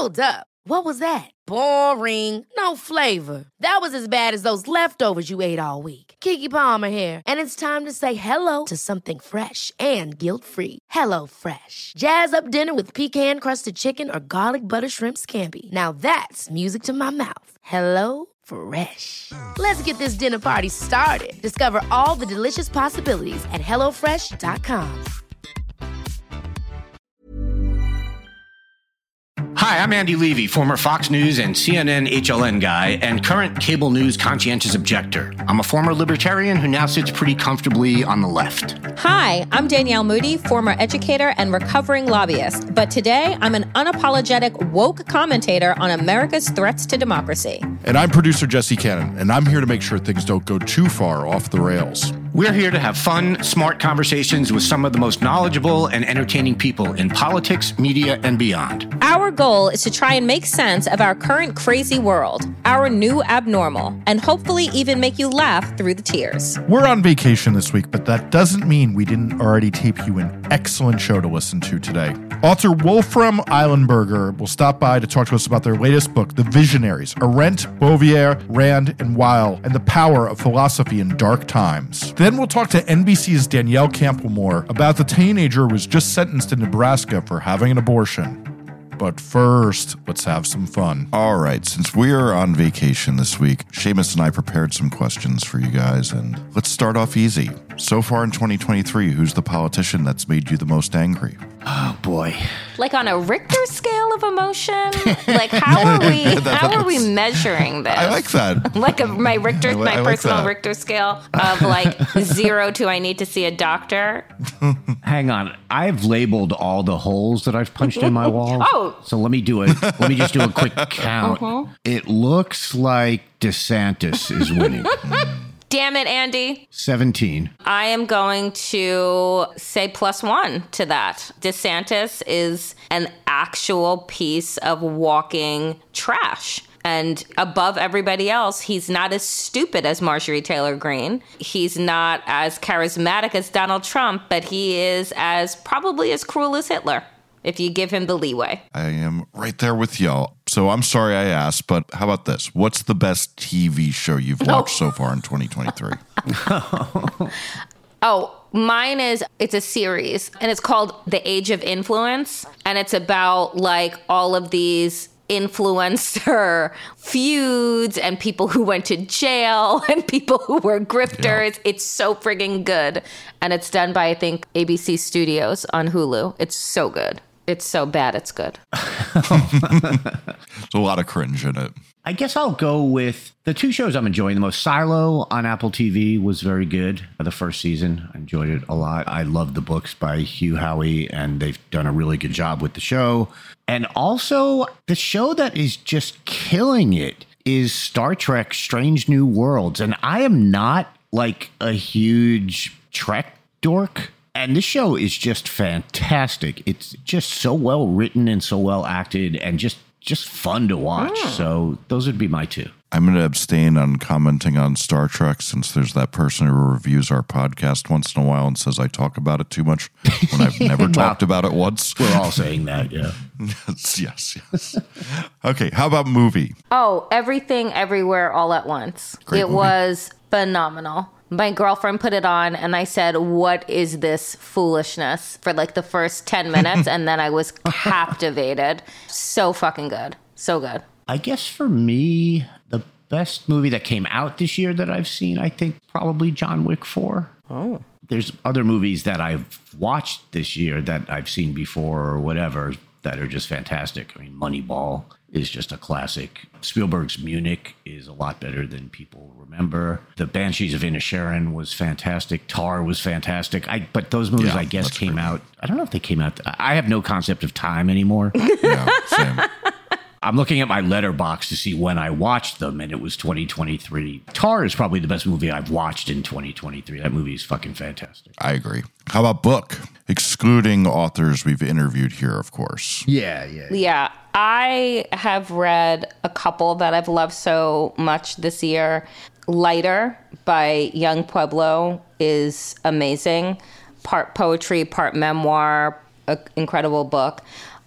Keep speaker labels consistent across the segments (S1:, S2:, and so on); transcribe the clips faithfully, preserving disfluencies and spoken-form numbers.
S1: Hold up. What was that? Boring. No flavor. That was as bad as those leftovers you ate all week. Keke Palmer here. And it's time to say hello to something fresh and guilt-free. Hello Fresh. Jazz up dinner with pecan-crusted chicken or garlic butter shrimp scampi. Now that's music to my mouth. Hello Fresh. Let's get this dinner party started. Discover all the delicious possibilities at hello fresh dot com.
S2: Hi, I'm Andy Levy, former Fox News and C N N H L N guy and current cable news conscientious objector. I'm a former libertarian who now sits pretty comfortably on the left.
S3: Hi, I'm Danielle Moody, former educator and recovering lobbyist. But today, I'm an unapologetic woke commentator on America's threats to democracy.
S4: And I'm producer Jesse Cannon, and I'm here to make sure things don't go too far off the rails.
S2: We're here to have fun, smart conversations with some of the most knowledgeable and entertaining people in politics, media, and beyond.
S3: Our goal is to try and make sense of our current crazy world, our new abnormal, and hopefully even make you laugh through the tears.
S4: We're on vacation this week, but that doesn't mean we didn't already tape you an excellent show to listen to today. Author Wolfram Eilenberger will stop by to talk to us about their latest book, The Visionaries, Arendt, Beauvoir, Rand, and Weil, and the Power of Philosophy in Dark Times. Then we'll talk to N B C's Danielle Campbell-Moore about the teenager who was just sentenced in Nebraska for having an abortion. But first, let's have some fun.
S5: All right, since we are on vacation this week, Seamus and I prepared some questions for you guys, and let's start off easy. So far in twenty twenty-three, who's the politician that's made you the most angry?
S2: Oh, boy.
S6: Like on a Richter scale of emotion? Like how are we how are we measuring this?
S5: I like that.
S6: Like a, my Richter,
S5: I li-
S6: my
S5: I like
S6: personal
S5: that.
S6: Richter scale of like zero to I need to see a doctor.
S2: Hang on. I've labeled all the holes that I've punched in my wall.
S6: Oh.
S2: So let me do it. Let me just do a quick count.
S6: Uh-huh.
S2: It looks like DeSantis is winning.
S6: Damn it, Andy.
S2: seventeen.
S6: I am going to say plus one to that. DeSantis is an actual piece of walking trash. And above everybody else, he's not as stupid as Marjorie Taylor Greene. He's not as charismatic as Donald Trump, but he is as probably as cruel as Hitler, if you give him the leeway.
S5: I am right there with y'all. So I'm sorry I asked, but how about this? What's the best T V show you've watched
S6: Oh.
S5: so far in twenty twenty-three?
S6: Oh, mine is, it's a series, and it's called The Age of Influence, and it's about, like, all of these influencer feuds and people who went to jail and people who were grifters. Yeah. It's so friggin' good. And it's done by, I think, A B C Studios on Hulu. It's so good. It's so bad, it's good.
S5: There's a lot of cringe in it.
S2: I guess I'll go with the two shows I'm enjoying the most. Silo on Apple T V was very good. The first season, I enjoyed it a lot. I love the books by Hugh Howey, and they've done a really good job with the show. And also, the show that is just killing it is Star Trek Strange New Worlds. And I am not like a huge Trek dork. And this show is just fantastic. It's just so well written and so well acted and just just fun to watch. Mm. So those would be my two.
S5: I'm going to abstain on commenting on Star Trek since there's that person who reviews our podcast once in a while and says I talk about it too much when I've never
S2: Wow.
S5: talked about it once.
S2: We're all saying that, yeah.
S5: yes, yes, yes. Okay, how about movie?
S6: Oh, Everything Everywhere All at Once.
S5: Great
S6: it
S5: movie.
S6: was phenomenal. My girlfriend put it on and I said, what is this foolishness, for like the first ten minutes. And then I was captivated. So fucking good. So good.
S2: I guess for me, the best movie that came out this year that I've seen, I think probably John Wick four.
S6: Oh.
S2: There's other movies that I've watched this year that I've seen before or whatever that are just fantastic. I mean, Moneyball is just a classic. Spielberg's Munich is a lot better than people remember. The Banshees of Inisherin was fantastic. Tar was fantastic. I, but those movies,
S5: Yeah,
S2: I guess,
S5: that's
S2: came
S5: great.
S2: out. I don't know if they came out. I have no concept of time anymore.
S5: Yeah, same.
S2: I'm looking at my letterbox to see when I watched them, and it was twenty twenty-three. Tar is probably the best movie I've watched in twenty twenty-three. That movie is fucking fantastic.
S5: I agree. How about book? Excluding authors we've interviewed here, of course.
S2: Yeah, yeah.
S6: Yeah. I have read a couple that I've loved so much this year. Lighter by Young Pueblo is amazing. Part poetry, part memoir, an incredible book.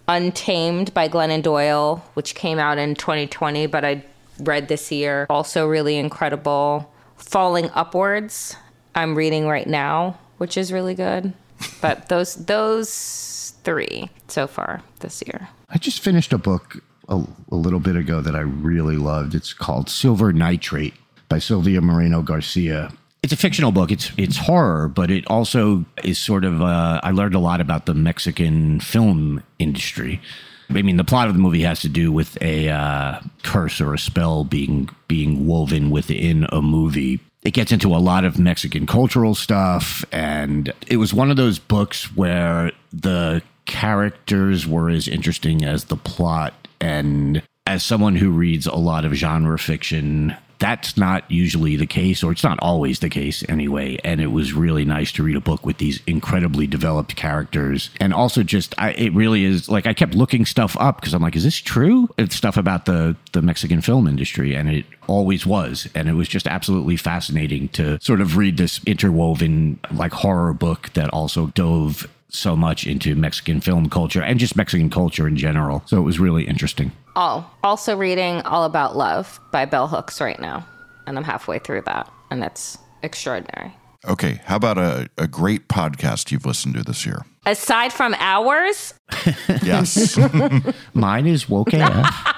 S6: Untamed by Glennon Doyle, which came out in twenty twenty, but I read this year. Also really incredible. Falling Upwards, I'm reading right now, which is really good. But those those three so far this year.
S2: I just finished a book a, a little bit ago that I really loved. It's called Silver Nitrate by Silvia Moreno Garcia. It's a fictional book. It's it's horror, but it also is sort of, uh, I learned a lot about the Mexican film industry. I mean, the plot of the movie has to do with a uh, curse or a spell being being woven within a movie. It gets into a lot of Mexican cultural stuff, and it was one of those books where the characters were as interesting as the plot. And as someone who reads a lot of genre fiction, that's not usually the case, or it's not always the case anyway. And it was really nice to read a book with these incredibly developed characters. And also just, I, it really is, like, I kept looking stuff up because I'm like, is this true? It's stuff about the, the Mexican film industry, and it always was. And it was just absolutely fascinating to sort of read this interwoven, like, horror book that also dove so much into Mexican film culture and just Mexican culture in general. So it was really interesting.
S6: Oh, also reading All About Love by Bell Hooks right now. And I'm halfway through that. And it's extraordinary.
S5: Okay. How about a, a great podcast you've listened to this year?
S6: Aside from ours?
S5: Yes.
S2: Mine is Woke A F.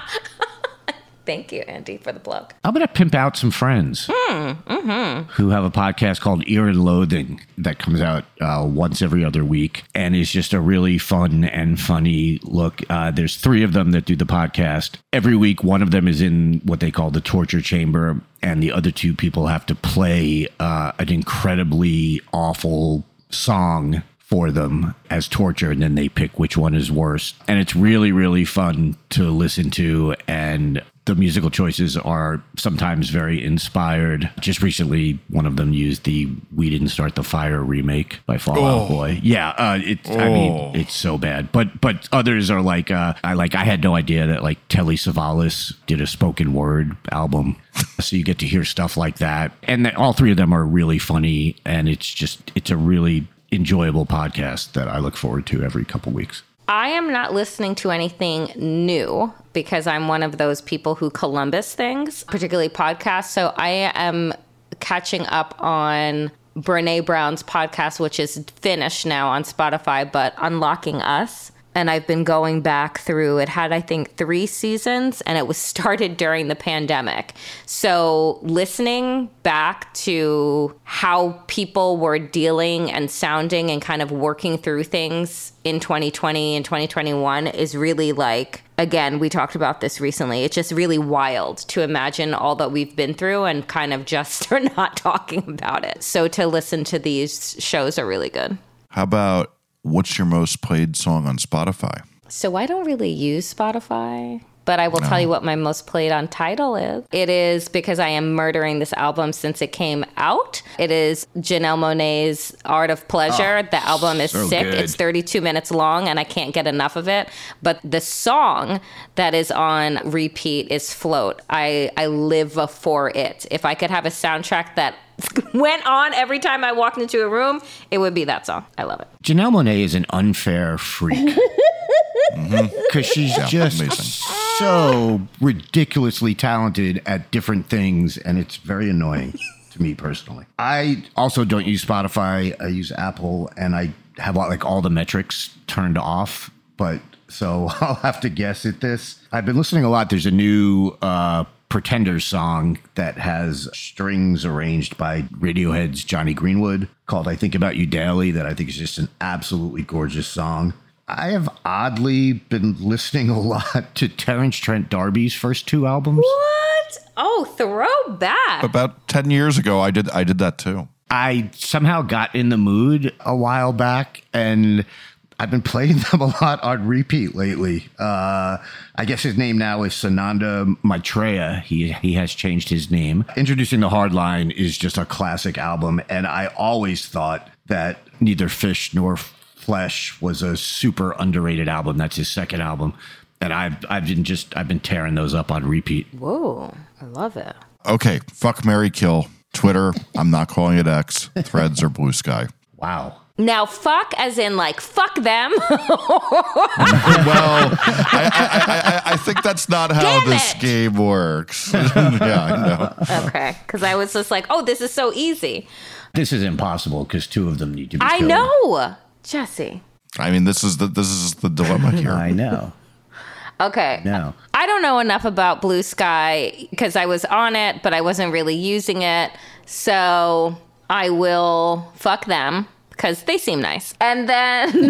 S6: Thank you, Andy, for the plug.
S2: I'm going to pimp out some friends
S6: mm, mm-hmm.
S2: who have a podcast called Ear and Loathing that comes out uh, once every other week and is just a really fun and funny look. Uh, there's three of them that do the podcast. Every week, one of them is in what they call the torture chamber, and the other two people have to play uh, an incredibly awful song for them as torture, and then they pick which one is worse. And it's really, really fun to listen to, and the musical choices are sometimes very inspired. Just recently, one of them used the We Didn't Start the Fire remake by Fall Out
S5: Oh.
S2: Boy. Yeah, uh, it,
S5: Oh.
S2: I mean, it's so bad. But but others are like, uh, I like I had no idea that like Telly Savalas did a spoken word album. So you get to hear stuff like that. And that all three of them are really funny, and it's just, it's a really enjoyable podcast that I look forward to every couple weeks.
S6: I am not listening to anything new because I'm one of those people who Columbus things, particularly podcasts. So I am catching up on Brene Brown's podcast, which is finished now on Spotify, but Unlocking Us. And I've been going back through, it had, I think, three seasons, and it was started during the pandemic. So listening back to how people were dealing and sounding and kind of working through things in twenty twenty and twenty twenty-one is really like, again, we talked about this recently. It's just really wild to imagine all that we've been through and kind of just are not talking about it. So to listen to these shows are really good.
S5: How about what's your most played song on Spotify?
S6: So I don't really use Spotify, but I will no. tell you what my most played on Tidal is. It is Because I Am Murdering This Album Since It Came Out. It is Janelle Monáe's Art of Pleasure. Oh, the album is so sick. Good. It's thirty-two minutes long, and I can't get enough of it. But the song that is on repeat is Float. I, I live for it. If I could have a soundtrack that went on every time I walked into a room, it would be that song. I love it.
S2: Janelle Monáe is an unfair freak. Because mm-hmm. she's yeah, just amazing. So ridiculously talented at different things, and it's very annoying to me personally. I also don't use Spotify. I use Apple, and I have like all the metrics turned off, but so I'll have to guess at this. I've been listening a lot. There's a new uh Pretenders song that has strings arranged by Radiohead's Johnny Greenwood called I Think About You Daily, that I think is just an absolutely gorgeous song. I have oddly been listening a lot to Terence Trent D'Arby's first two albums.
S6: What? Oh, throwback.
S5: About ten years ago, I did I did that too.
S2: I somehow got in the mood a while back, and I've been playing them a lot on repeat lately. Uh, I guess his name now is Sananda Maitreya. He he has changed his name. Introducing the Hard Line is just a classic album, and I always thought that Neither Fish Nor Flesh was a super underrated album. That's his second album, and I've I've been just I've been tearing those up on repeat.
S6: Whoa, I love it.
S5: Okay, fuck, marry, kill. Twitter. I'm not calling it X. Threads or Blue Sky.
S2: Wow.
S6: Now, fuck as in like, fuck them.
S5: Well, I, I, I, I think that's not how
S6: Damn
S5: this
S6: it.
S5: game works. Yeah, I know.
S6: Okay, because I was just like, oh, this is so easy.
S2: This is impossible because two of them need to be
S6: I
S2: killed.
S6: know. Jesse.
S5: I mean, this is the this is the dilemma here.
S2: I know.
S6: Okay.
S2: No.
S6: I don't know enough about Blue Sky because I was on it, but I wasn't really using it. So I will fuck them because they seem nice. And then...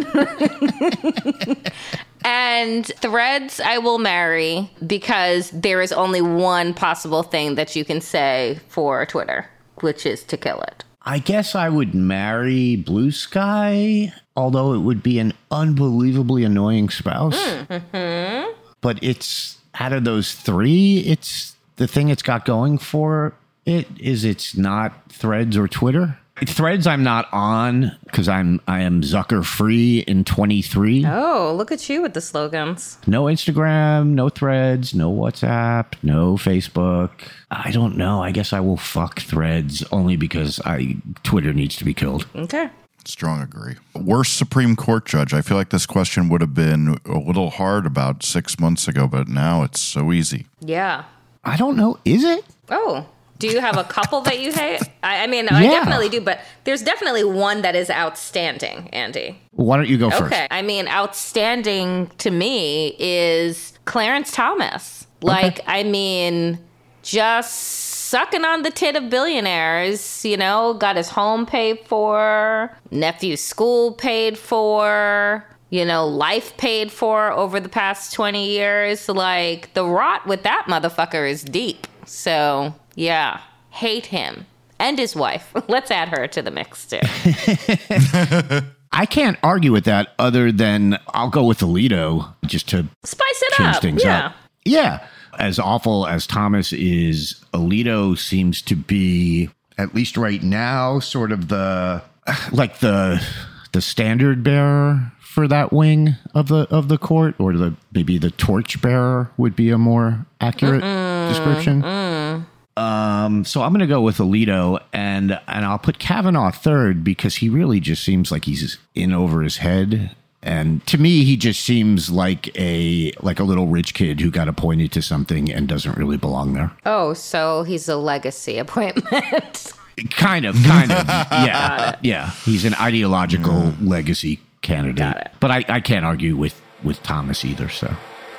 S6: And Threads, I will marry because there is only one possible thing that you can say for Twitter, which is to kill it.
S2: I guess I would marry Blue Sky, although it would be an unbelievably annoying spouse.
S6: Mm-hmm.
S2: But it's, out of those three, it's the thing it's got going for it is it's not Threads or Twitter. Threads I'm not on because I'm I am Zucker free in twenty-three.
S6: Oh, look at you with the slogans.
S2: No Instagram, no Threads, no WhatsApp, no Facebook. I don't know. I guess I will fuck Threads only because I Twitter needs to be killed.
S6: Okay.
S5: Strong agree. Worst Supreme Court judge. I feel like this question would have been a little hard about six months ago, but now it's so easy.
S6: Yeah.
S2: I don't know. Is it?
S6: Oh. Do you have a couple that you hate? I, I mean, I
S2: Yeah.
S6: definitely do, but there's definitely one that is outstanding, Andy.
S2: Why don't you go first?
S6: Okay. I mean, outstanding to me is Clarence Thomas. Like, I mean, just sucking on the tit of billionaires, you know, got his home paid for, nephew's school paid for, you know, life paid for over the past twenty years. Like, the rot with that motherfucker is deep. So, yeah, hate him. And his wife. Let's add her to the mix, too.
S2: I can't argue with that other than I'll go with Alito just to
S6: Spice it
S2: change
S6: up.
S2: things
S6: Yeah.
S2: up. Yeah. As awful as Thomas is, Alito seems to be, at least right now, sort of the, like the, the standard bearer for that wing of the of the court, or the maybe the torch bearer would be a more accurate Mm-mm. description. Mm. Um, so I'm going to go with Alito, and and I'll put Kavanaugh third because he really just seems like he's in over his head, and to me he just seems like a like a little rich kid who got appointed to something and doesn't really belong there.
S6: Oh, so he's a legacy appointment.
S2: Kind of, kind of, yeah, yeah. He's an ideological mm. legacy candidate.
S6: Got it.
S2: But I, I can't argue with with Thomas either. So.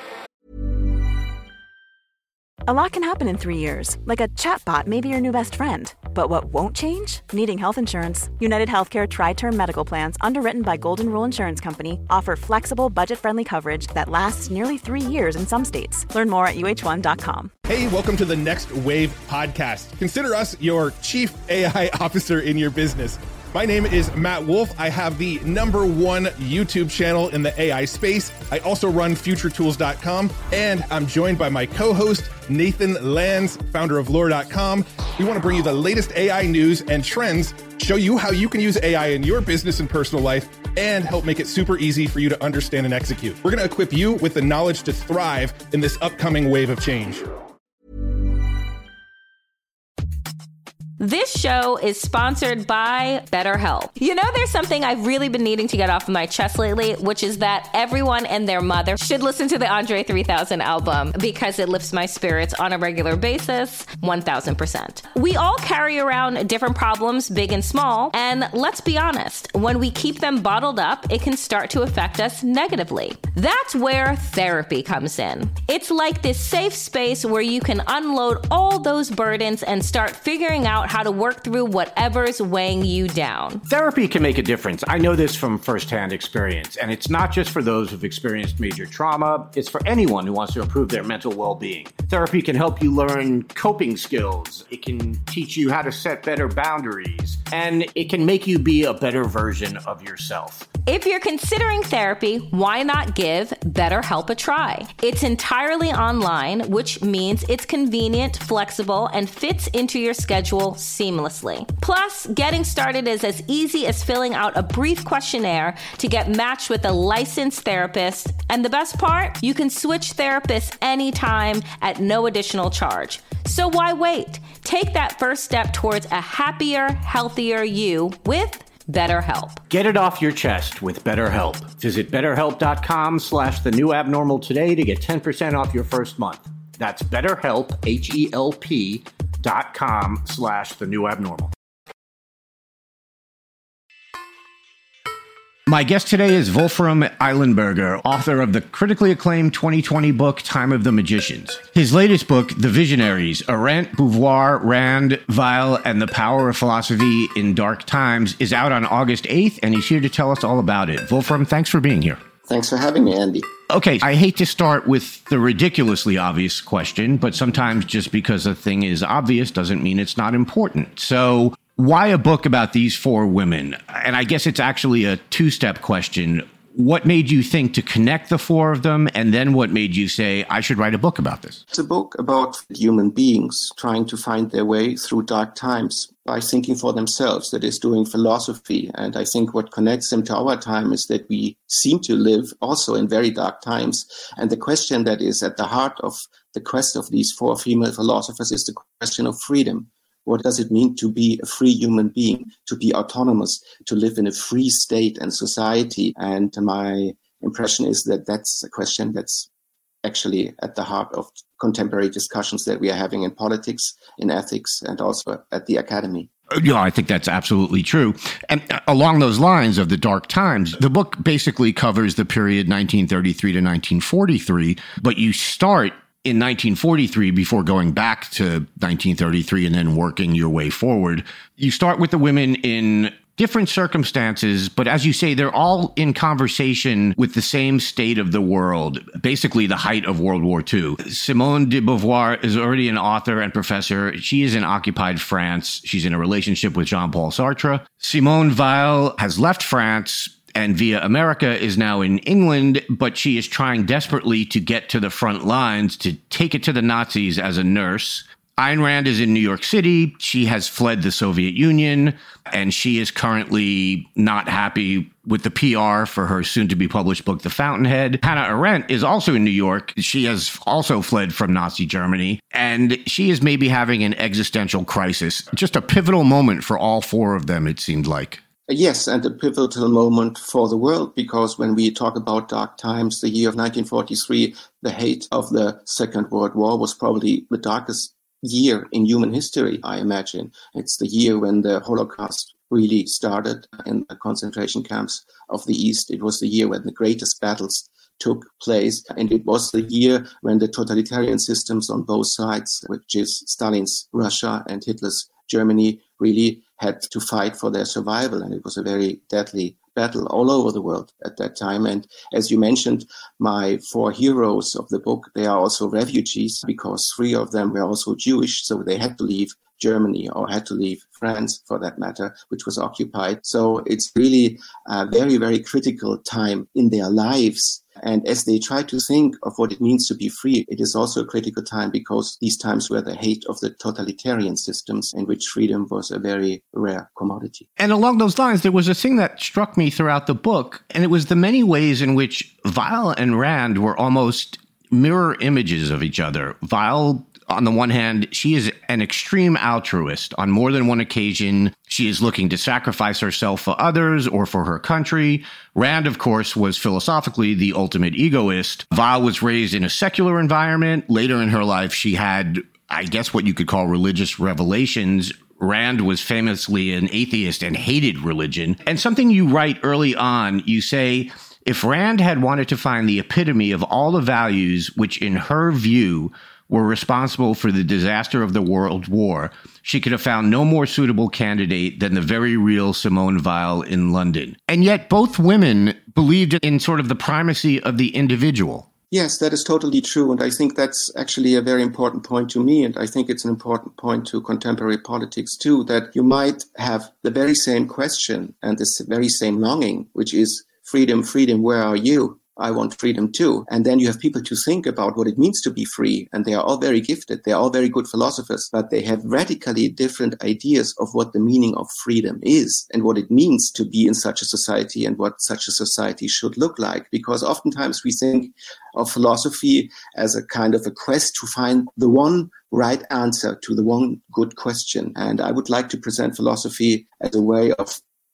S7: A lot can happen in three years, like a chatbot may be your new best friend. But what won't change? Needing health insurance. United Healthcare Tri-Term Medical Plans, underwritten by Golden Rule Insurance Company, offer flexible, budget-friendly coverage that lasts nearly three years in some states. Learn more at U H one dot com.
S8: Hey, welcome to the Next Wave podcast. Consider us your chief A I officer in your business. My name is Matt Wolf. I have the number one YouTube channel in the A I space. I also run future tools dot com, and I'm joined by my co-host, Nathan Lands, founder of lore dot com. We want to bring you the latest A I news and trends, show you how you can use A I in your business and personal life, and help make it super easy for you to understand and execute. We're going to equip you with the knowledge to thrive in this upcoming wave of change.
S6: This show is sponsored by BetterHelp. You know, there's something I've really been needing to get off of my chest lately, which is that everyone and their mother should listen to the Andre three thousand album because it lifts my spirits on a regular basis, one thousand percent. We all carry around different problems, big and small, and let's be honest, when we keep them bottled up, it can start to affect us negatively. That's where therapy comes in. It's like this safe space where you can unload all those burdens and start figuring out how to work through whatever's weighing you down.
S9: Therapy can make a difference. I know this from firsthand experience, and it's not just for those who've experienced major trauma. It's for anyone who wants to improve their mental well-being. Therapy can help you learn coping skills. It can teach you how to set better boundaries, and it can make you be a better version of yourself.
S6: If you're considering therapy, why not give BetterHelp a try? It's entirely online, which means it's convenient, flexible, and fits into your schedule seamlessly. Plus, getting started is as easy as filling out a brief questionnaire to get matched with a licensed therapist. And the best part, you can switch therapists anytime at no additional charge. So why wait? Take that first step towards a happier, healthier you with BetterHelp.
S9: Get it off your chest with BetterHelp. Visit betterhelp.com slash the new abnormal today to get ten percent off your first month. That's BetterHelp, H E L P dot com slash the new abnormal.
S2: My guest today is Wolfram Eilenberger, author of the critically acclaimed twenty twenty book, Time of the Magicians. His latest book, The Visionaries, Arendt, Beauvoir, Rand, Weil, and the Power of Philosophy in Dark Times, is out on August eighth, and he's here to tell us all about it. Wolfram, thanks for being here.
S10: Thanks for having me, Andy.
S2: Okay, I hate to start with the ridiculously obvious question, but sometimes just because a thing is obvious doesn't mean it's not important. So why a book about these four women? And I guess it's actually a two-step question. What made you think to connect the four of them? And then what made you say, I should write a book about this?
S10: It's a book about human beings trying to find their way through dark times by thinking for themselves, that is, doing philosophy. And I think what connects them to our time is that we seem to live also in very dark times. And the question that is at the heart of the quest of these four female philosophers is the question of freedom. What does it mean to be a free human being, to be autonomous, to live in a free state and society? And my impression is that that's a question that's actually at the heart of contemporary discussions that we are having in politics, in ethics, and also at the academy.
S2: Yeah, I think that's absolutely true. And along those lines of the dark times, the book basically covers the period nineteen thirty-three to nineteen forty-three, but you start in nineteen forty-three, before going back to nineteen thirty-three and then working your way forward. You start with the women in different circumstances, but as you say, they're all in conversation with the same state of the world, basically the height of World War Two. Simone de Beauvoir is already an author and professor. She is in occupied France. She's in a relationship with Jean-Paul Sartre. Simone Weil has left France and via America is now in England, but she is trying desperately to get to the front lines, to take it to the Nazis as a nurse. Ayn Rand is in New York City. She has fled the Soviet Union, and she is currently not happy with the P R for her soon-to-be-published book, The Fountainhead. Hannah Arendt is also in New York. She has also fled from Nazi Germany, and she is maybe having an existential crisis. Just a pivotal moment for all four of them, it seemed like.
S10: Yes, and a pivotal moment for the world, because when we talk about dark times, the year of nineteen forty-three, the height of the Second World War, was probably the darkest year in human history, I imagine. It's the year when the Holocaust really started in the concentration camps of the East. It was the year when the greatest battles took place, and it was the year when the totalitarian systems on both sides, which is Stalin's Russia and Hitler's Germany, really had to fight for their survival. And it was a very deadly battle all over the world at that time. And as you mentioned, my four heroes of the book, they are also refugees, because three of them were also Jewish. So they had to leave Germany, or had to leave France for that matter, which was occupied. So it's really a very, very critical time in their lives. And as they try to think of what it means to be free, it is also a critical time, because these times were the height of the totalitarian systems in which freedom was a very rare commodity.
S2: And along those lines, there was a thing that struck me throughout the book, and it was the many ways in which Weil and Rand were almost mirror images of each other. Weil, on the one hand, she is an extreme altruist. On more than one occasion, she is looking to sacrifice herself for others or for her country. Rand, of course, was philosophically the ultimate egoist. Weil was raised in a secular environment. Later in her life, she had, I guess, what you could call religious revelations. Rand was famously an atheist and hated religion. And something you write early on, you say, if Rand had wanted to find the epitome of all the values which, in her view, were responsible for the disaster of the World War, she could have found no more suitable candidate than the very real Simone Weil in London. And yet both women believed in sort of the primacy of the individual.
S10: Yes, that is totally true. And I think that's actually a very important point to me. And I think it's an important point to contemporary politics too, that you might have the very same question and this very same longing, which is freedom, freedom, where are you? I want freedom too. And then you have people to think about what it means to be free. And they are all very gifted. They are all very good philosophers, but they have radically different ideas of what the meaning of freedom is and what it means to be in such a society and what such a society should look like. Because oftentimes we think of philosophy as a kind of a quest to find the one right answer to the one good question. And I would like to present philosophy as a way of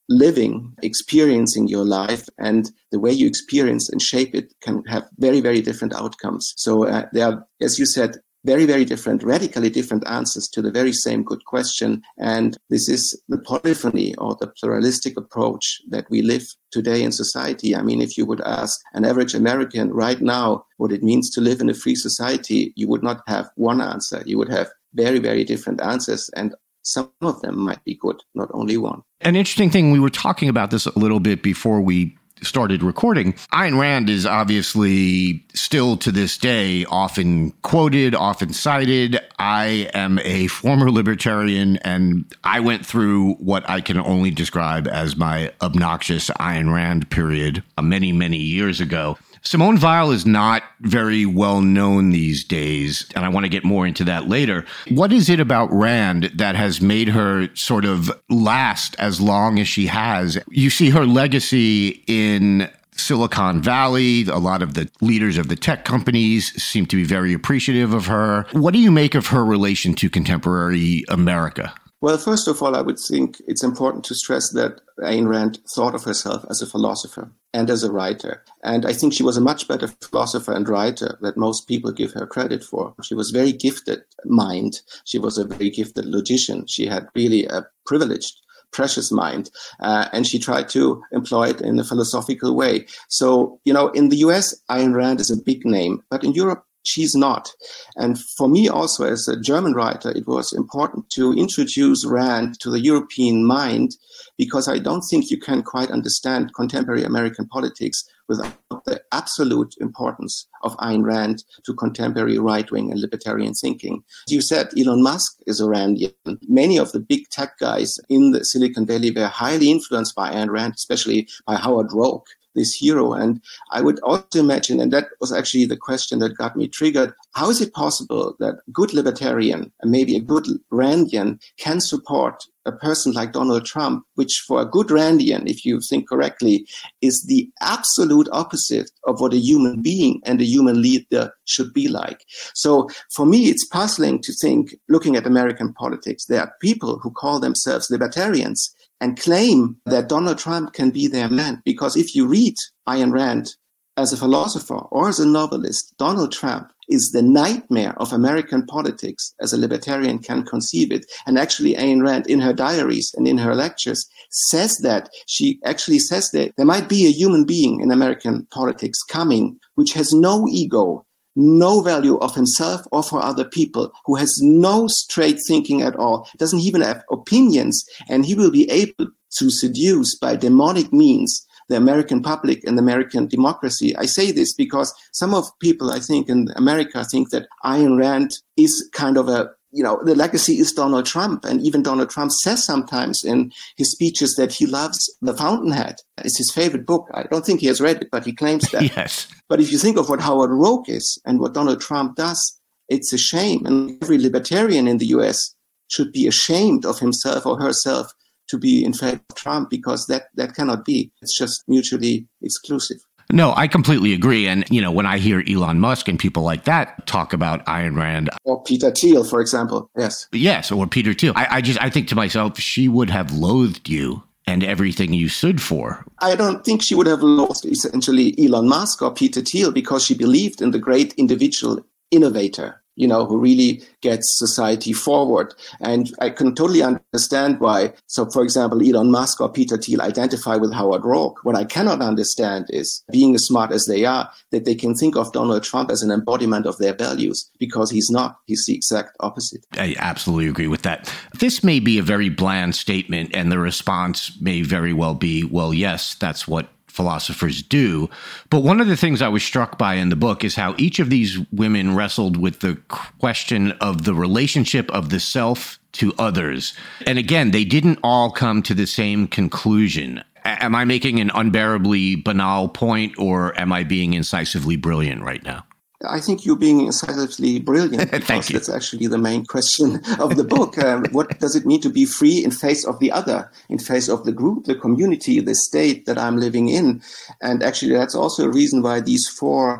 S10: living, experiencing your life, and the way you experience and shape it can have very, very different outcomes. So uh, there are, as you said, very, very different, radically different answers to the very same good question. And this is the polyphony or the pluralistic approach that we live today in society. I mean, if you would ask an average American right now what it means to live in a free society, you would not have one answer. You would have very, very different answers. And some of them might be good, not only one.
S2: An interesting thing, we were talking about this a little bit before we started recording. Ayn Rand is obviously still to this day often quoted, often cited. I am a former libertarian, and I went through what I can only describe as my obnoxious Ayn Rand period many, many years ago. Simone Weil is not very well known these days, and I want to get more into that later. What is it about Rand that has made her sort of last as long as she has? You see her legacy in Silicon Valley. A lot of the leaders of the tech companies seem to be very appreciative of her. What do you make of her relation to contemporary America?
S10: Well, first of all, I would think it's important to stress that Ayn Rand thought of herself as a philosopher and as a writer. And I think she was a much better philosopher and writer than most people give her credit for. She was very gifted mind. She was a very gifted logician. She had really a privileged, precious mind. Uh, and she tried to employ it in a philosophical way. So, you know, in the U S, Ayn Rand is a big name, but in Europe, she's not. And for me also, as a German writer, it was important to introduce Rand to the European mind, because I don't think you can quite understand contemporary American politics without the absolute importance of Ayn Rand to contemporary right-wing and libertarian thinking. As you said, Elon Musk is a Randian. Many of the big tech guys in the Silicon Valley were highly influenced by Ayn Rand, especially by Howard Roark, this hero. And I would also imagine, and that was actually the question that got me triggered, how is it possible that a good libertarian and maybe a good Randian can support a person like Donald Trump, which for a good Randian, if you think correctly, is the absolute opposite of what a human being and a human leader should be like. So for me, it's puzzling to think, looking at American politics, there are people who call themselves libertarians and claim that Donald Trump can be their man. Because if you read Ayn Rand as a philosopher or as a novelist, Donald Trump is the nightmare of American politics as a libertarian can conceive it. And actually, Ayn Rand, in her diaries and in her lectures, says that. She actually says that there might be a human being in American politics coming which has no ego, no value of himself or for other people, who has no straight thinking at all, doesn't even have opinions, and he will be able to seduce by demonic means the American public and the American democracy. I say this because some of people, I think, in America think that Ayn Rand is kind of a, you know, the legacy is Donald Trump. And even Donald Trump says sometimes in his speeches that he loves The Fountainhead. It's his favorite book. I don't think he has read it, but he claims that.
S2: Yes.
S10: But if you think of what Howard Roark is and what Donald Trump does, it's a shame. And every libertarian in the U S should be ashamed of himself or herself to be in favor of Trump, because that, that cannot be. It's just mutually exclusive.
S2: No, I completely agree. And, you know, when I hear Elon Musk and people like that talk about Ayn Rand.
S10: Or Peter Thiel, for example. Yes.
S2: Yes, or Peter Thiel. I, I just, I think to myself, she would have loathed you and everything you stood for.
S10: I don't think she would have loathed essentially Elon Musk or Peter Thiel, because she believed in the great individual innovator, you know, who really gets society forward. And I can totally understand why. So, for example, Elon Musk or Peter Thiel identify with Howard Roark. What I cannot understand is, being as smart as they are, that they can think of Donald Trump as an embodiment of their values, because he's not. He's the exact opposite.
S2: I absolutely agree with that. This may be a very bland statement, and the response may very well be, well, yes, that's what philosophers do. But one of the things I was struck by in the book is how each of these women wrestled with the question of the relationship of the self to others. And again, they didn't all come to the same conclusion. A- am I making an unbearably banal point, or am I being incisively brilliant right now?
S10: I think you're being incisively brilliant, because
S2: Thank you.
S10: That's actually the main question of the book. Um, what does it mean to be free in face of the other, in face of the group, the community, the state that I'm living in? And actually, that's also a reason why these four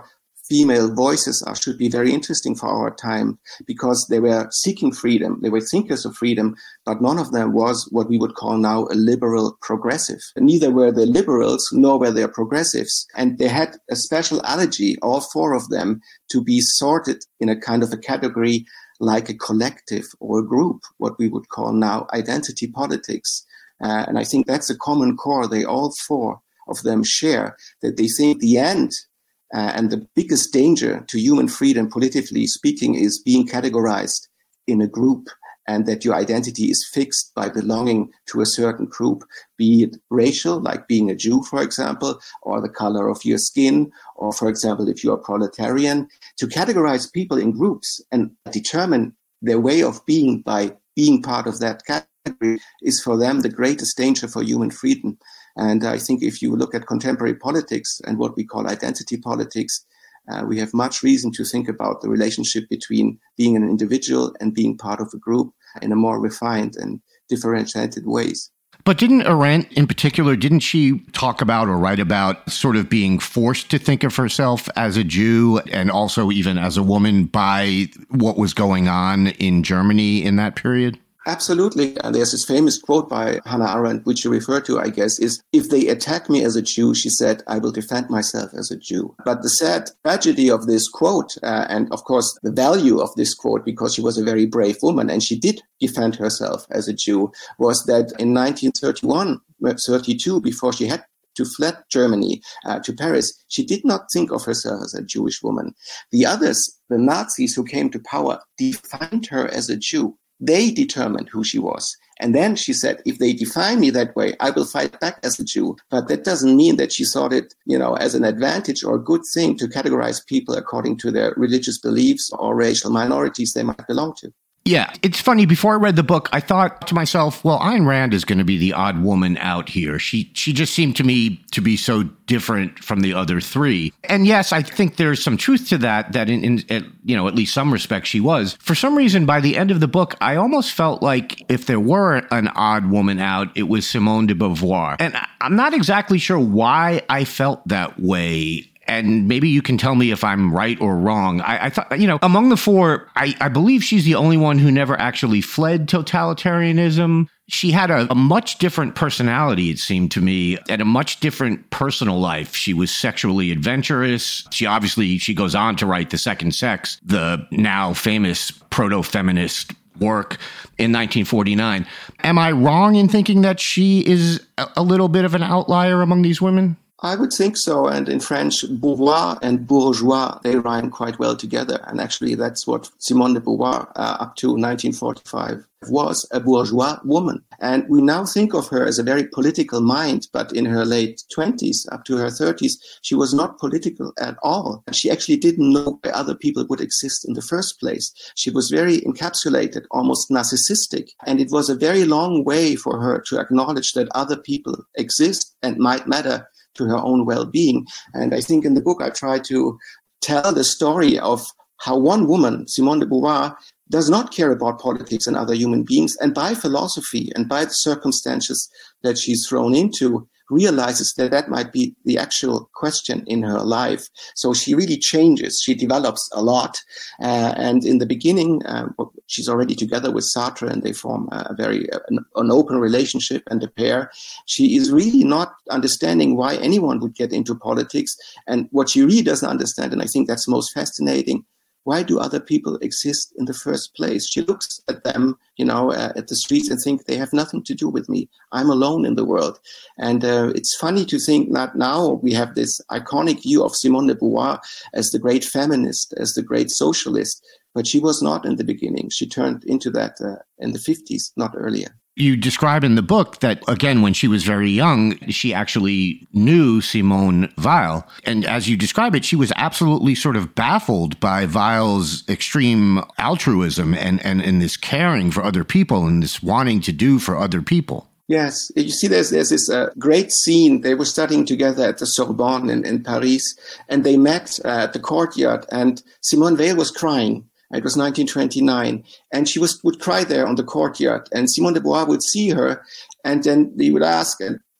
S10: female voices are, should be very interesting for our time, because they were seeking freedom. They were thinkers of freedom, but none of them was what we would call now a liberal progressive. And neither were the liberals, nor were they progressives. And they had a special allergy, all four of them, to be sorted in a kind of a category like a collective or a group, what we would call now identity politics. Uh, and I think that's a common core they all four of them share, that they think the end uh, and the biggest danger to human freedom, politically speaking, is being categorized in a group, and that your identity is fixed by belonging to a certain group, be it racial, like being a Jew, for example, or the color of your skin, or, for example, if you're a proletarian. To categorize people in groups and determine their way of being by being part of that category is for them the greatest danger for human freedom. And I think if you look at contemporary politics and what we call identity politics, uh, we have much reason to think about the relationship between being an individual and being part of a group in a more refined and differentiated ways.
S2: But didn't Arendt in particular, didn't she talk about or write about sort of being forced to think of herself as a Jew and also even as a woman by what was going on in Germany in that period?
S10: Absolutely. And there's this famous quote by Hannah Arendt, which you refer to, I guess, is, if they attack me as a Jew, she said, I will defend myself as a Jew. But the sad tragedy of this quote, uh, and of course the value of this quote, because she was a very brave woman and she did defend herself as a Jew, was that in nineteen thirty-one, thirty-two, before she had to fled Germany uh, to Paris, she did not think of herself as a Jewish woman. The others, the Nazis who came to power, defined her as a Jew. They determined who she was. And then she said, if they define me that way, I will fight back as a Jew. But that doesn't mean that she saw it, you know, as an advantage or a good thing to categorize people according to their religious beliefs or racial minorities they might belong to.
S2: Yeah, it's funny. Before I read the book, I thought to myself, well, Ayn Rand is going to be the odd woman out here. She she just seemed to me to be so different from the other three. And yes, I think there's some truth to that, that in, in you know, at least some respects she was. For some reason, by the end of the book, I almost felt like if there were an odd woman out, it was Simone de Beauvoir. And I'm not exactly sure why I felt that way. And maybe you can tell me if I'm right or wrong. I, I thought, you know, among the four, I, I believe she's the only one who never actually fled totalitarianism. She had a, a much different personality, it seemed to me, and a much different personal life. She was sexually adventurous. She obviously, she goes on to write The Second Sex, the now famous proto-feminist work in nineteen forty-nine. Am I wrong in thinking that she is a, a little bit of an outlier among these women?
S10: I would think so. And in French, bourgeois and bourgeois, they rhyme quite well together. And actually, that's what Simone de Beauvoir, uh, up to nineteen forty-five, was, a bourgeois woman. And we now think of her as a very political mind, but in her late twenties, up to her thirties, she was not political at all. She actually didn't know why other people would exist in the first place. She was very encapsulated, almost narcissistic. And it was a very long way for her to acknowledge that other people exist and might matter to her own well-being. And I think in the book, I try to tell the story of how one woman, Simone de Beauvoir, does not care about politics and other human beings, and by philosophy and by the circumstances that she's thrown into, realizes that that might be the actual question in her life. So she really changes. She develops a lot. Uh, and in the beginning, uh, she's already together with Sartre, and they form a very an, an open relationship and a pair. She is really not understanding why anyone would get into politics. And what she really doesn't understand, and I think that's most fascinating, why do other people exist in the first place? She looks at them, you know, uh, at the streets and think they have nothing to do with me. I'm alone in the world. And uh, it's funny to think that now we have this iconic view of Simone de Beauvoir as the great feminist, as the great socialist. But she was not in the beginning. She turned into that uh, in the fifties, not earlier.
S2: You describe in the book that, again, when she was very young, she actually knew Simone Weil. And as you describe it, she was absolutely sort of baffled by Weil's extreme altruism and, and, and this caring for other people and this wanting to do for other people.
S10: Yes. You see, there's, there's this uh, great scene. They were studying together at the Sorbonne in, in Paris, and they met uh, at the courtyard, and Simone Weil was crying. It was nineteen twenty-nine, and she was would cry there on the courtyard, and Simone de Beauvoir would see her, and then they would ask, you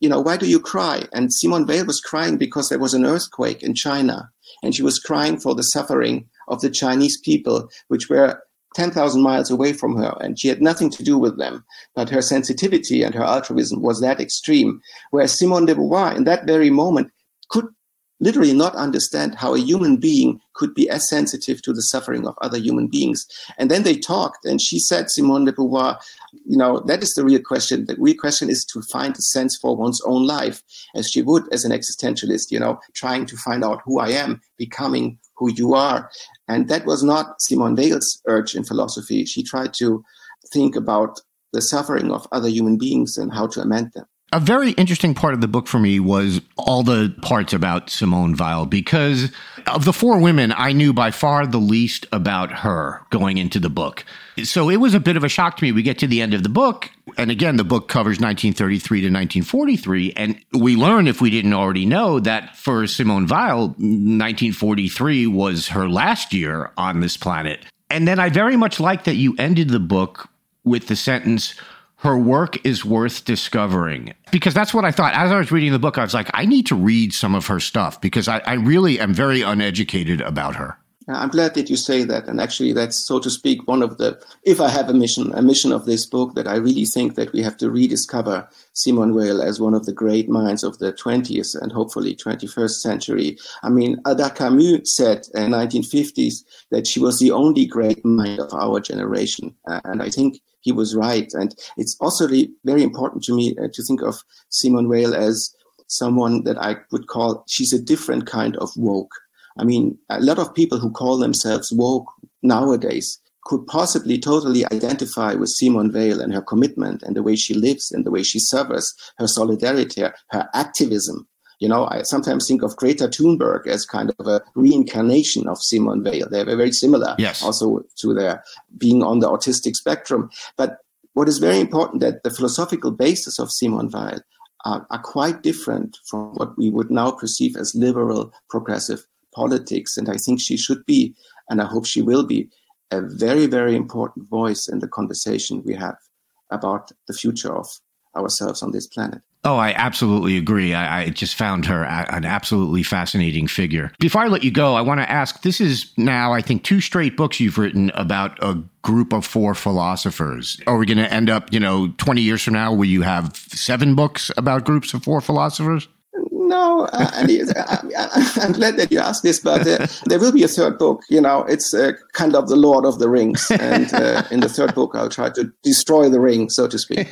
S10: you know, why do you cry? And Simone Weil was crying because there was an earthquake in China. And she was crying for the suffering of the Chinese people, which were ten thousand miles away from her. And she had nothing to do with them. But her sensitivity and her altruism was that extreme. Whereas Simone de Beauvoir, in that very moment, could literally not understand how a human being could be as sensitive to the suffering of other human beings. And then they talked, and she said, Simone de Beauvoir, you know, that is the real question. The real question is to find a sense for one's own life, as she would as an existentialist, you know, trying to find out who I am, becoming who you are. And that was not Simone Weil's urge in philosophy. She tried to think about the suffering of other human beings and how to amend them.
S2: A very interesting part of the book for me was all the parts about Simone Weil, because of the four women, I knew by far the least about her going into the book. So it was a bit of a shock to me. We get to the end of the book, and again, the book covers nineteen thirty-three to nineteen forty-three, and we learn, if we didn't already know, that for Simone Weil, nineteen forty-three was her last year on this planet. And then I very much like that you ended the book with the sentence, her work is worth discovering, because that's what I thought. As I was reading the book, I was like, I need to read some of her stuff because I, I really am very uneducated about her.
S10: I'm glad that you say that. And actually, that's, so to speak, one of the, if I have a mission, a mission of this book, that I really think that we have to rediscover Simone Weil as one of the great minds of the twentieth and hopefully twenty-first century. I mean, Albert Camus said in the nineteen fifties that she was the only great mind of our generation. Uh, and I think he was right. And it's also really very important to me uh, to think of Simone Weil as someone that I would call, she's a different kind of woke. I mean, a lot of people who call themselves woke nowadays could possibly totally identify with Simone Weil and her commitment and the way she lives and the way she suffers, her solidarity, her activism. You know, I sometimes think of Greta Thunberg as kind of a reincarnation of Simone Weil. They're very similar,
S2: yes,
S10: also to their being on the autistic spectrum. But what is very important that the philosophical basis of Simone Weil are, are quite different from what we would now perceive as liberal, progressive politics. And I think she should be, and I hope she will be, a very, very important voice in the conversation we have about the future of ourselves on this planet.
S2: Oh, I absolutely agree. I, I just found her a, an absolutely fascinating figure. Before I let you go, I want to ask, this is now, I think, two straight books you've written about a group of four philosophers. Are we going to end up, you know, twenty years from now where you have seven books about groups of four philosophers?
S10: No, uh, Andy, I, I, I'm glad that you asked this, but uh, there will be a third book. You know, it's uh, kind of the Lord of the Rings. And uh, in the third book, I'll try to destroy the ring, so to speak.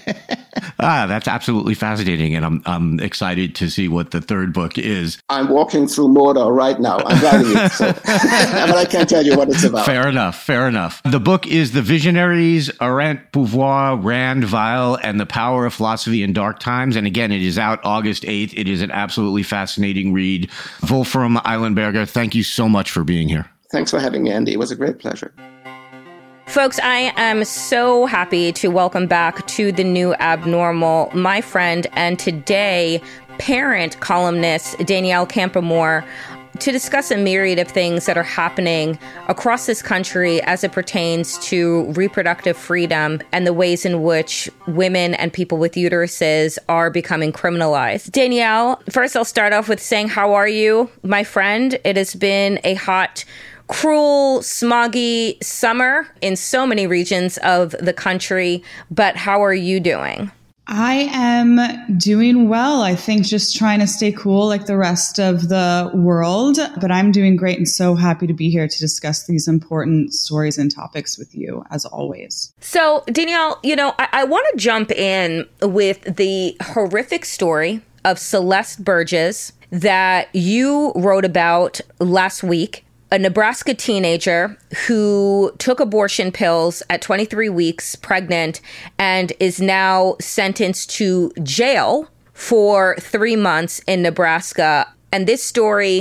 S2: Ah, that's absolutely fascinating. And I'm I'm excited to see what the third book is.
S10: I'm walking through Mordor right now. I'm writing it, so. But I can't tell you what it's about.
S2: Fair enough. Fair enough. The book is The Visionaries, Arendt, Beauvoir, Rand, Weil, and the Power of Philosophy in Dark Times. And again, it is out August eighth. It is an absolutely fascinating read. Wolfram Eilenberger, thank you so much for being here.
S10: Thanks for having me, Andy. It was a great pleasure.
S3: Folks, I am so happy to welcome back to The New Abnormal my friend and today parent columnist Danielle Campoamor to discuss a myriad of things that are happening across this country as it pertains to reproductive freedom and the ways in which women and people with uteruses are becoming criminalized. Danielle, first I'll start off with saying, how are you, my friend? It has been a hot, cruel, smoggy summer in so many regions of the country, but how are you doing?
S11: I am doing well. I think just trying to stay cool like the rest of the world, but I'm doing great and so happy to be here to discuss these important stories and topics with you, as always.
S3: So, Danielle, you know, I, I want to jump in with the horrific story of Celeste Burgess that you wrote about last week. A Nebraska teenager who took abortion pills at twenty-three weeks pregnant and is now sentenced to jail for three months in Nebraska. And this story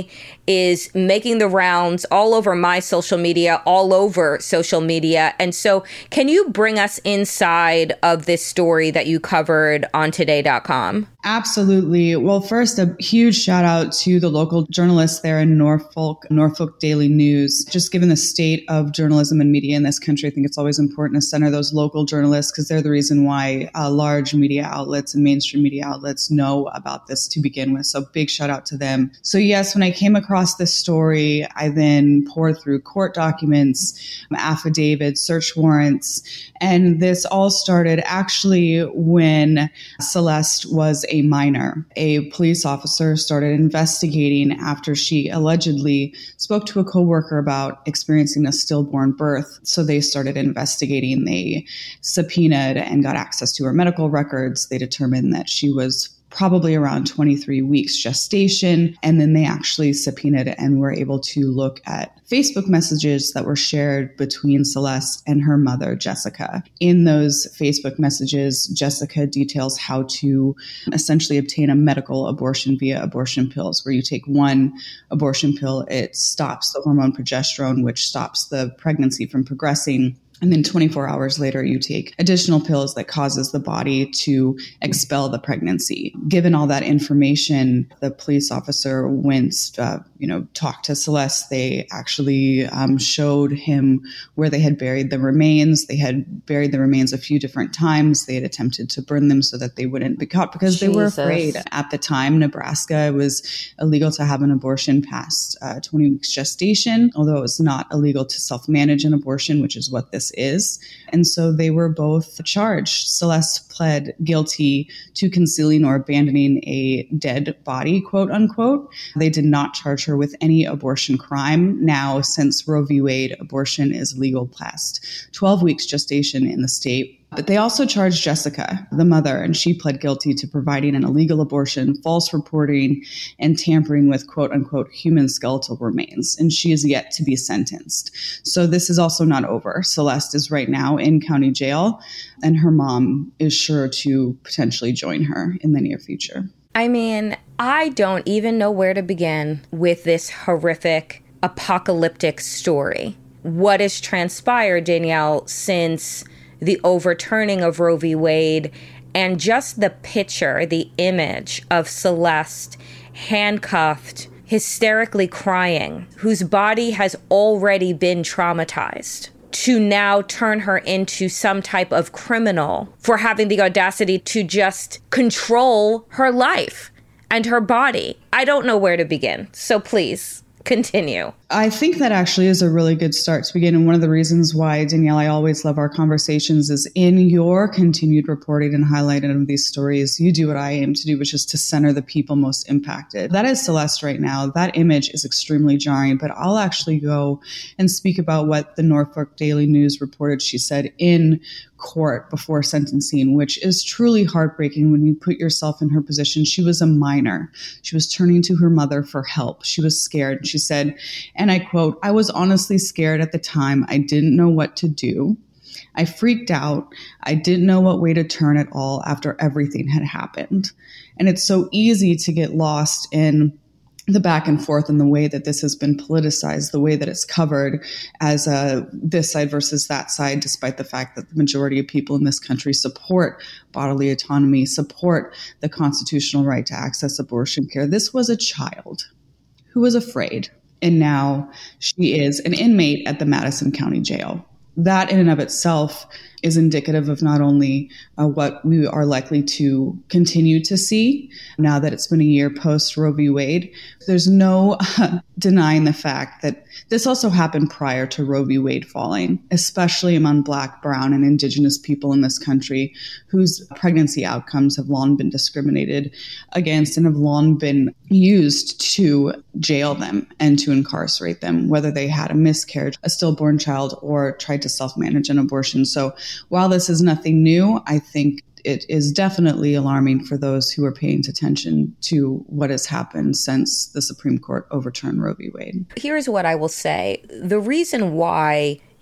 S3: is making the rounds all over my social media, all over social media. And so can you bring us inside of this story that you covered on today dot com?
S11: Absolutely. Well, first, a huge shout out to the local journalists there in Norfolk, Norfolk Daily News. Just given the state of journalism and media in this country, I think it's always important to center those local journalists because they're the reason why uh, large media outlets and mainstream media outlets know about this to begin with. So big shout out to them. So yes, when I came across this story, I then poured through court documents, affidavits, search warrants, and this all started actually when Celeste was a minor. A police officer started investigating after she allegedly spoke to a coworker about experiencing a stillborn birth. So they started investigating. They subpoenaed and got access to her medical records. They determined that she was probably around twenty-three weeks gestation. And then they actually subpoenaed and were able to look at Facebook messages that were shared between Celeste and her mother, Jessica. In those Facebook messages, Jessica details how to essentially obtain a medical abortion via abortion pills, where you take one abortion pill, it stops the hormone progesterone, which stops the pregnancy from progressing. And then twenty-four hours later, you take additional pills that causes the body to expel the pregnancy. Given all that information, the police officer went, uh, you know, talked to Celeste. They actually um, showed him where they had buried the remains. They had buried the remains a few different times. They had attempted to burn them so that they wouldn't be caught because Jesus. They were afraid. At the time, Nebraska, it was illegal to have an abortion past uh, twenty weeks gestation, although it was not illegal to self-manage an abortion, which is what this is. And so they were both charged. Celeste pled guilty to concealing or abandoning a dead body, quote unquote. They did not charge her with any abortion crime. Now, since Roe v. Wade, abortion is legal past twelve weeks gestation in the state. But they also charged Jessica, the mother, and she pled guilty to providing an illegal abortion, false reporting, and tampering with quote-unquote human skeletal remains. And she is yet to be sentenced. So this is also not over. Celeste is right now in county jail, and her mom is sure to potentially join her in the near future.
S3: I mean, I don't even know where to begin with this horrific, apocalyptic story. What has transpired, Danielle, since the overturning of Roe v. Wade, and just the picture, the image of Celeste handcuffed, hysterically crying, whose body has already been traumatized, to now turn her into some type of criminal for having the audacity to just control her life and her body. I don't know where to begin. So please continue.
S11: I think that actually is a really good start to begin. And one of the reasons why, Danielle, I always love our conversations is in your continued reporting and highlighting of these stories, you do what I aim to do, which is to center the people most impacted. That is Celeste right now. That image is extremely jarring, but I'll actually go and speak about what the Norfolk Daily News reported she said in court before sentencing, which is truly heartbreaking when you put yourself in her position. She was a minor. She was turning to her mother for help. She was scared. She said, and I quote, "I was honestly scared at the time. I didn't know what to do. I freaked out. I didn't know what way to turn at all after everything had happened." And it's so easy to get lost in the back and forth and the way that this has been politicized, the way that it's covered as a this side versus that side, despite the fact that the majority of people in this country support bodily autonomy, support the constitutional right to access abortion care. This was a child who was afraid, and now she is an inmate at the Madison County Jail. That in and of itself is indicative of not only uh, what we are likely to continue to see now that it's been a year post Roe v. Wade. There's no uh, denying the fact that this also happened prior to Roe v. Wade falling, especially among Black, Brown, and Indigenous people in this country whose pregnancy outcomes have long been discriminated against and have long been used to jail them and to incarcerate them, whether they had a miscarriage, a stillborn child, or tried to self-manage an abortion. So while this is nothing new, I think it is definitely alarming for those who are paying attention to what has happened since the Supreme Court overturned Roe v. Wade.
S3: Here's what I will say. The reason why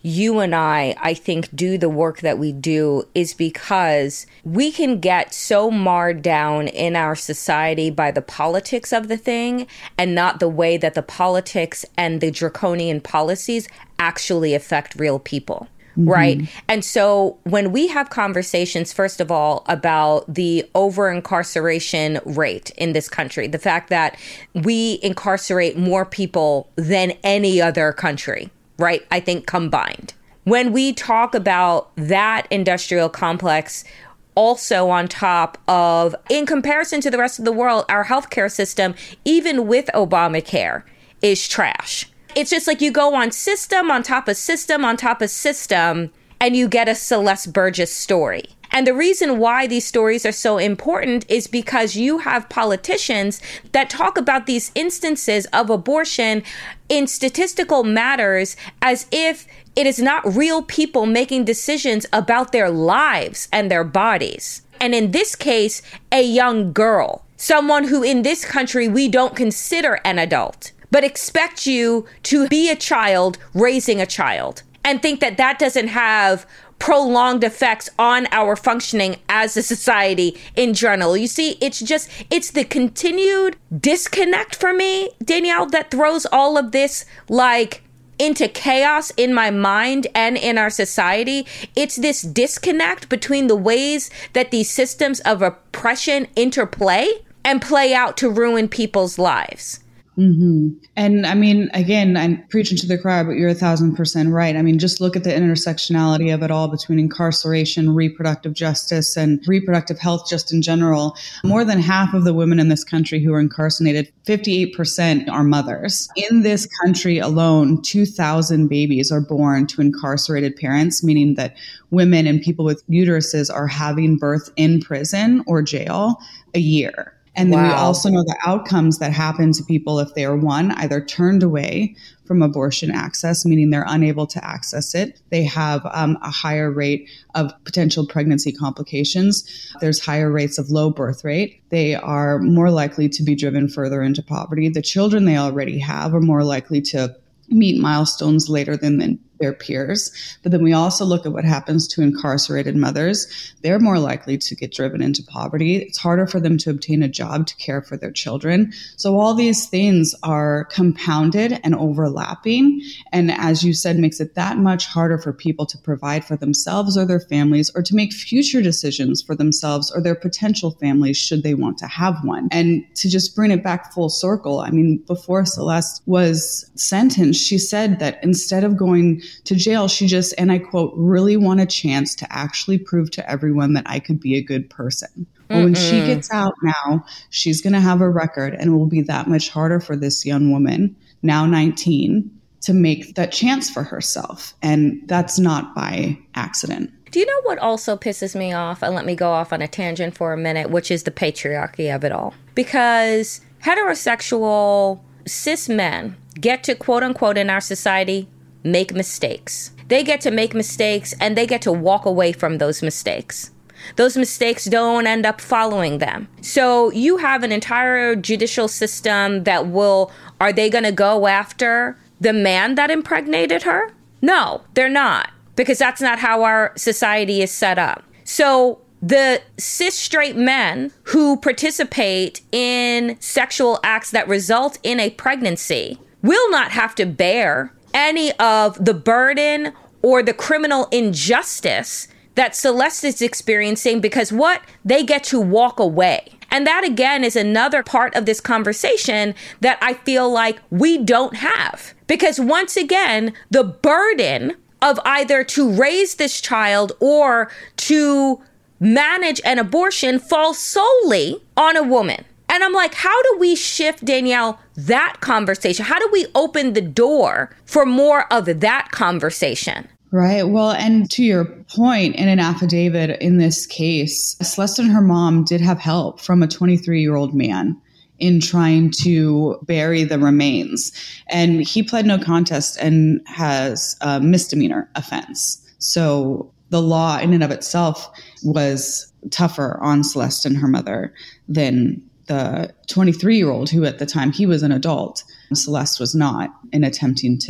S3: you and I, I think, do the work that we do is because we can get so marred down in our society by the politics of the thing and not the way that the politics and the draconian policies actually affect real people. Mm-hmm. Right. And so when we have conversations, first of all, about the over incarceration rate in this country, the fact that we incarcerate more people than any other country, right? I think combined. When we talk about that industrial complex, also on top of, in comparison to the rest of the world, our healthcare system, even with Obamacare, is trash. It's just like you go on system on top of system on top of system, and you get a Celeste Burgess story. And the reason why these stories are so important is because you have politicians that talk about these instances of abortion in statistical matters as if it is not real people making decisions about their lives and their bodies. And in this case, a young girl, someone who in this country we don't consider an adult, but expect you to be a child raising a child and think that that doesn't have prolonged effects on our functioning as a society in general. You see, it's just, it's the continued disconnect for me, Danielle, that throws all of this like into chaos in my mind and in our society. It's this disconnect between the ways that these systems of oppression interplay and play out to ruin people's lives.
S11: Mm-hmm. And I mean, again, I'm preaching to the crowd, but you're a thousand percent right. I mean, just look at the intersectionality of it all between incarceration, reproductive justice, and reproductive health just in general. More than half of the women in this country who are incarcerated, fifty-eight percent are mothers. In this country alone, two thousand babies are born to incarcerated parents, meaning that women and people with uteruses are having birth in prison or jail a year. And then wow. we also know the outcomes that happen to people if they are, one, either turned away from abortion access, meaning they're unable to access it. They have um, a higher rate of potential pregnancy complications. There's higher rates of low birth rate. They are more likely to be driven further into poverty. The children they already have are more likely to meet milestones later than, than their peers. But then we also look at what happens to incarcerated mothers. They're more likely to get driven into poverty. It's harder for them to obtain a job to care for their children. So all these things are compounded and overlapping. And as you said, makes it that much harder for people to provide for themselves or their families, or to make future decisions for themselves or their potential families should they want to have one. And to just bring it back full circle, I mean, before Celeste was sentenced, she said that instead of going to jail, she just, and I quote, really want a chance to actually prove to everyone that I could be a good person. But mm-mm. when she gets out now, she's going to have a record, and it will be that much harder for this young woman, now nineteen, to make that chance for herself. And that's not by accident.
S3: Do you know what also pisses me off? And let me go off on a tangent for a minute, which is the patriarchy of it all. Because heterosexual cis men get to, quote unquote, in our society, make mistakes. They get to make mistakes, and they get to walk away from those mistakes. Those mistakes don't end up following them. So you have an entire judicial system that will, are they going to go after the man that impregnated her? No, they're not, because that's not how our society is set up. So the cis straight men who participate in sexual acts that result in a pregnancy will not have to bear any of the burden or the criminal injustice that Celeste is experiencing, because what? They get to walk away. And that, again, is another part of this conversation that I feel like we don't have. Because once again, the burden of either to raise this child or to manage an abortion falls solely on a woman. And I'm like, how do we shift, Danielle, that conversation? How do we open the door for more of that conversation?
S11: Right. Well, and to your point, in an affidavit in this case, Celeste and her mom did have help from a twenty-three-year-old man in trying to bury the remains. And he pled no contest and has a misdemeanor offense. So the law in and of itself was tougher on Celeste and her mother than the twenty-three-year-old who at the time he was an adult. Celeste was not, in attempting to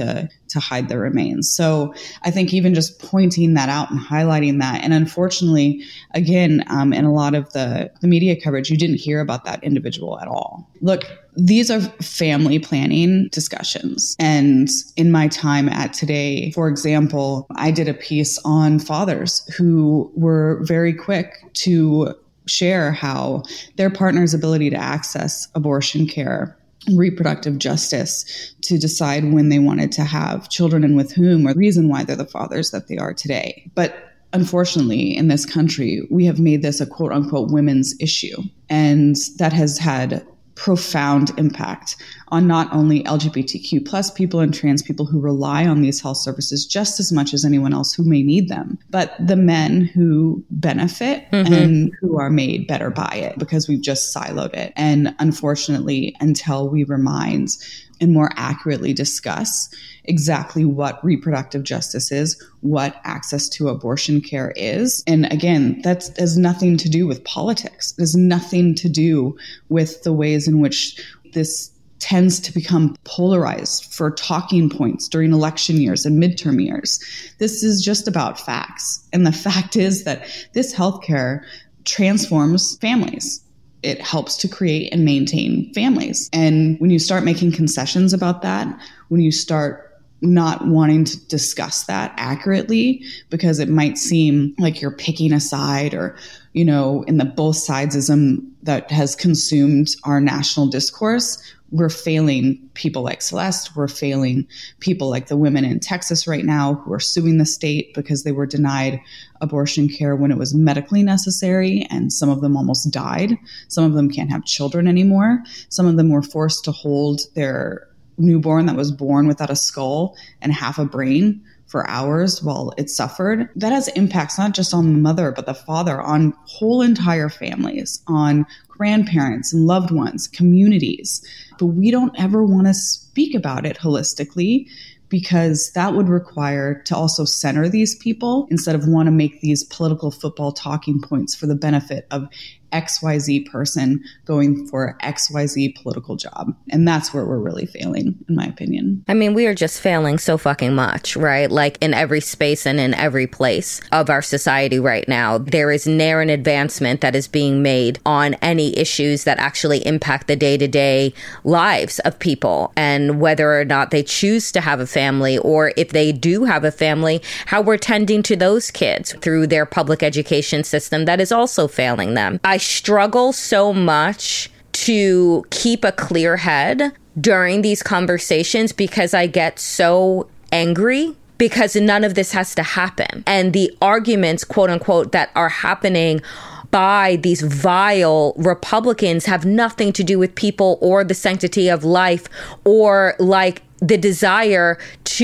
S11: to hide their remains. So I think even just pointing that out and highlighting that, and unfortunately, again, um, in a lot of the, the media coverage, you didn't hear about that individual at all. Look, these are family planning discussions. And in my time at Today, for example, I did a piece on fathers who were very quick to share how their partner's ability to access abortion care, reproductive justice, to decide when they wanted to have children and with whom, or the reason why they're the fathers that they are today. But unfortunately, in this country, we have made this a quote unquote women's issue. And that has had profound impact on not only L G B T Q plus people and trans people who rely on these health services just as much as anyone else who may need them, but the men who benefit mm-hmm. and who are made better by it because we've just siloed it. And unfortunately, until we remind and more accurately discuss exactly what reproductive justice is, what access to abortion care is. And again, that has nothing to do with politics. It has nothing to do with the ways in which this tends to become polarized for talking points during election years and midterm years. This is just about facts. And the fact is that this healthcare transforms families. It helps to create and maintain families. And when you start making concessions about that, when you start not wanting to discuss that accurately because it might seem like you're picking a side, or, you know, in the both sidesism that has consumed our national discourse, we're failing people like Celeste. We're failing people like the women in Texas right now who are suing the state because they were denied abortion care when it was medically necessary, and some of them almost died. Some of them can't have children anymore. Some of them were forced to hold their newborn that was born without a skull and half a brain for hours while it suffered. That has impacts not just on the mother, but the father, on whole entire families, on grandparents and loved ones, communities. But we don't ever want to speak about it holistically, because that would require to also center these people instead of want to make these political football talking points for the benefit of X Y Z person going for X Y Z political job. And that's where we're really failing, in my opinion.
S3: I mean, we are just failing so fucking much, right? Like in every space and in every place of our society right now, there is ne'er an advancement that is being made on any issues that actually impact the day-to-day lives of people, and whether or not they choose to have a family, or if they do have a family, how we're tending to those kids through their public education system that is also failing them. I struggle so much to keep a clear head during these conversations because I get so angry because none of this has to happen. And the arguments, quote unquote, that are happening by these vile Republicans have nothing to do with people or the sanctity of life, or like the desire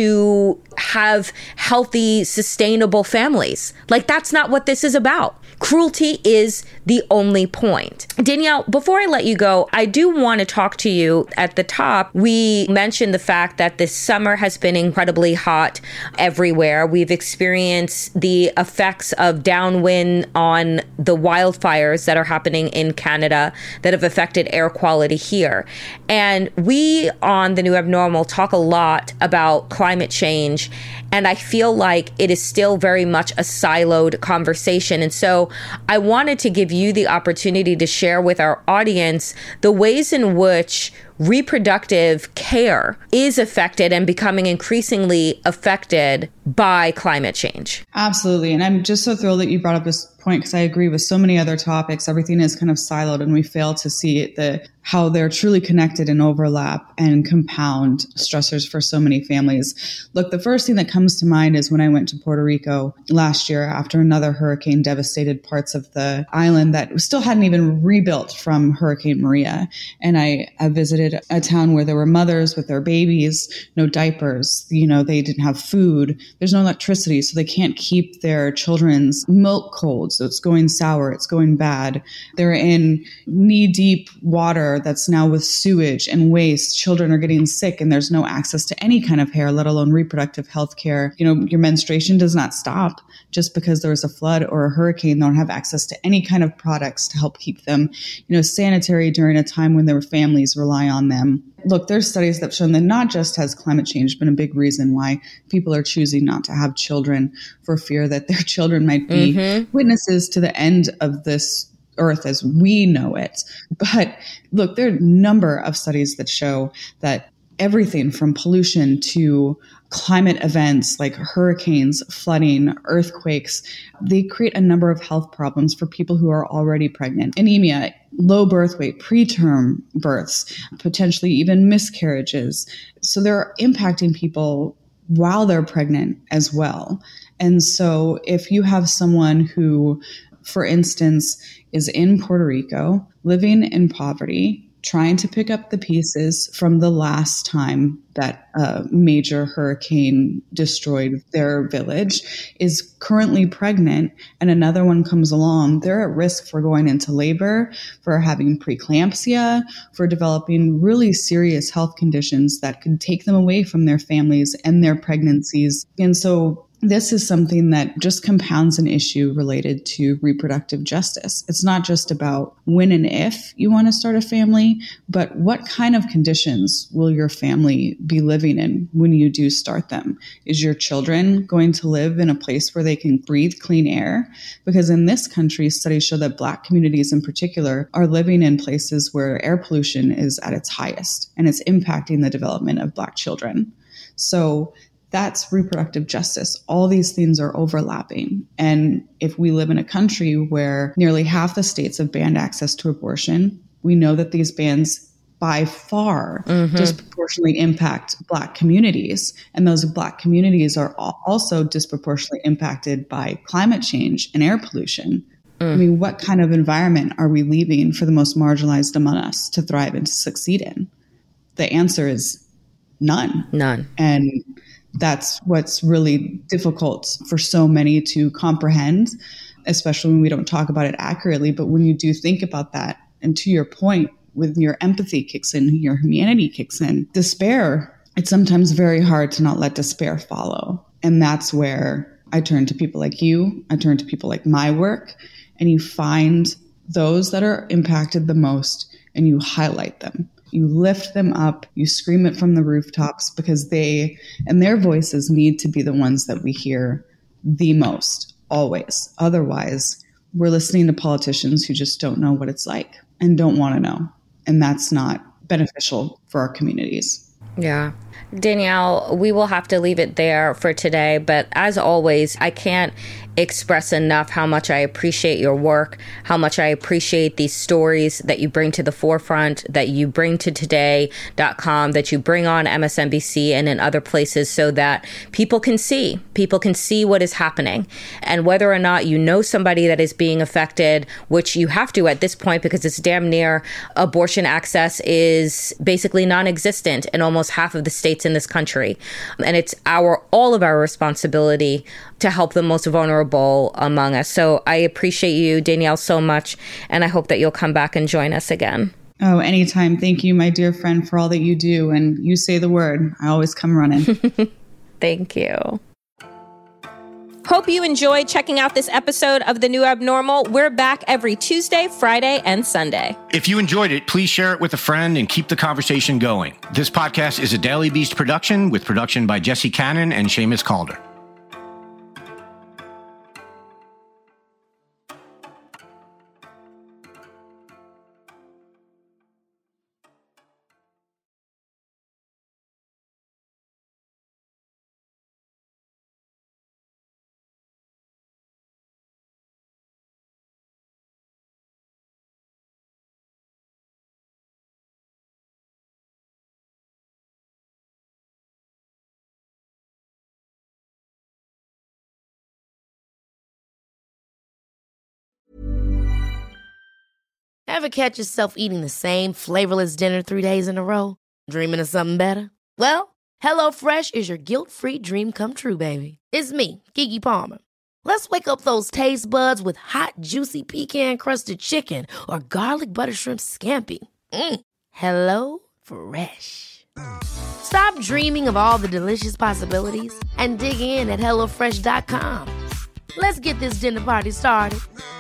S3: to have healthy, sustainable families. Like, that's not what this is about. Cruelty is the only point. Danielle, before I let you go, I do want to talk to you. At the top, we mentioned the fact that this summer has been incredibly hot everywhere. We've experienced the effects of downwind on the wildfires that are happening in Canada that have affected air quality here. And we on The New Abnormal talk a lot about climate change, and I feel like it is still very much a siloed conversation. And so I wanted to give you the opportunity to share with our audience the ways in which reproductive care is affected and becoming increasingly affected by climate change.
S11: Absolutely. And I'm just so thrilled that you brought up this point, because I agree with so many other topics. Everything is kind of siloed, and we fail to see the how they're truly connected and overlap and compound stressors for so many families. Look, the first thing that comes to mind is when I went to Puerto Rico last year after another hurricane devastated parts of the island that still hadn't even rebuilt from Hurricane Maria. And I, I visited a town where there were mothers with their babies, no diapers, you know, they didn't have food. There's no electricity, so they can't keep their children's milk cold. So it's going sour, it's going bad. They're in knee-deep water that's now with sewage and waste. Children are getting sick, and there's no access to any kind of hair, let alone reproductive health care. You know, your menstruation does not stop just because there was a flood or a hurricane. They don't have access to any kind of products to help keep them, you know, sanitary during a time when their families rely on them. Look, there's studies that have shown that not just has climate change been a big reason why people are choosing not to have children, for fear that their children might be mm-hmm. witnesses to the end of this earth as we know it. But look, there are a number of studies that show that everything from pollution to climate events like hurricanes, flooding, earthquakes, they create a number of health problems for people who are already pregnant. Anemia, low birth weight, preterm births, potentially even miscarriages. So they're impacting people while they're pregnant as well. And so if you have someone who, for instance, is in Puerto Rico, living in poverty, trying to pick up the pieces from the last time that a major hurricane destroyed their village, is currently pregnant, and another one comes along, they're at risk for going into labor, for having preeclampsia, for developing really serious health conditions that could take them away from their families and their pregnancies. And so this is something that just compounds an issue related to reproductive justice. It's not just about when and if you want to start a family, but what kind of conditions will your family be living in when you do start them? Is your children going to live in a place where they can breathe clean air? Because in this country, studies show that Black communities in particular are living in places where air pollution is at its highest, and it's impacting the development of Black children. So that's reproductive justice. All these things are overlapping. And if we live in a country where nearly half the states have banned access to abortion, we know that these bans by far mm-hmm. disproportionately impact Black communities. And those Black communities are also disproportionately impacted by climate change and air pollution. Mm. I mean, what kind of environment are we leaving for the most marginalized among us to thrive and to succeed in? The answer is none.
S3: None.
S11: And that's what's really difficult for so many to comprehend, especially when we don't talk about it accurately. But when you do think about that, and to your point, when your empathy kicks in, your humanity kicks in, despair, it's sometimes very hard to not let despair follow. And that's where I turn to people like you. I turn to people like my work, and you find those that are impacted the most and you highlight them. You lift them up, you scream it from the rooftops, because they and their voices need to be the ones that we hear the most, always. Otherwise, we're listening to politicians who just don't know what it's like and don't want to know. And that's not beneficial for our communities.
S3: Yeah. Danielle, we will have to leave it there for today. But as always, I can't express enough how much I appreciate your work, how much I appreciate these stories that you bring to the forefront, that you bring to today dot com, that you bring on M S N B C and in other places, so that people can see, people can see what is happening. And whether or not you know somebody that is being affected, which you have to at this point, because it's damn near, abortion access is basically non-existent in almost half of the states in this country. And it's our, all of our responsibility to help the most vulnerable among us. So I appreciate you, Danielle, so much. And I hope that you'll come back and join us again.
S11: Oh, anytime. Thank you, my dear friend, for all that you do. And you say the word, I always come running.
S3: Thank you.
S6: Hope you enjoyed checking out this episode of The New Abnormal. We're back every Tuesday, Friday, and Sunday.
S2: If you enjoyed it, please share it with a friend and keep the conversation going. This podcast is a Daily Beast production with production by Jesse Cannon and Seamus Calder.
S1: Ever catch yourself eating the same flavorless dinner three days in a row? Dreaming of something better? Well, HelloFresh is your guilt-free dream come true, baby. It's me, Keke Palmer. Let's wake up those taste buds with hot, juicy pecan-crusted chicken or garlic butter shrimp scampi. Mm. Hello Fresh. Stop dreaming of all the delicious possibilities and dig in at hello fresh dot com. Let's get this dinner party started.